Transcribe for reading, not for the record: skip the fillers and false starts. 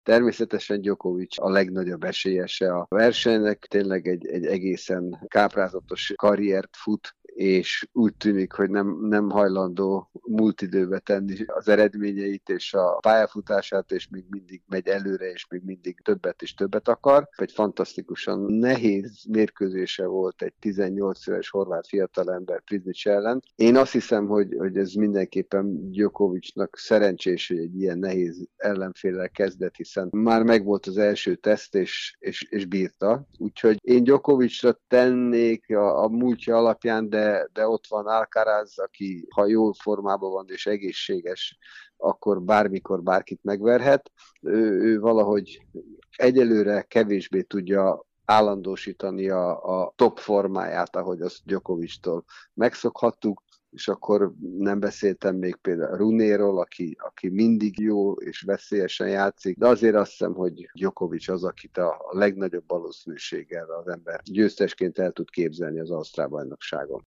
Természetesen Djokovic a legnagyobb esélyese a versenynek, tényleg egy egészen káprázatos karriert fut, és úgy tűnik, hogy nem hajlandó múlt időbe tenni az eredményeit és a pályafutását, és még mindig megy előre, és még mindig többet és többet akar. Egy fantasztikusan nehéz mérkőzése volt egy 18 éves horvát fiatalember Priznic ellen. Én azt hiszem, hogy ez mindenképpen Djokovicnak szerencsés, hogy egy ilyen nehéz ellenféllel kezdett, hiszen már megvolt az első teszt, és bírta. Úgyhogy én Djokovicra tennék a múltja alapján, de ott van Alcaraz, aki ha jól formában van és egészséges, akkor bármikor bárkit megverhet. Ő valahogy egyelőre kevésbé tudja állandósítani a top formáját, ahogy azt Djokovictól megszokhattuk, és akkor nem beszéltem még például Runéról, aki mindig jó és veszélyesen játszik, de azért azt hiszem, hogy Djokovic az, akit a legnagyobb valószínűséggel az ember győztesként el tud képzelni az Ausztrál bajnokságon.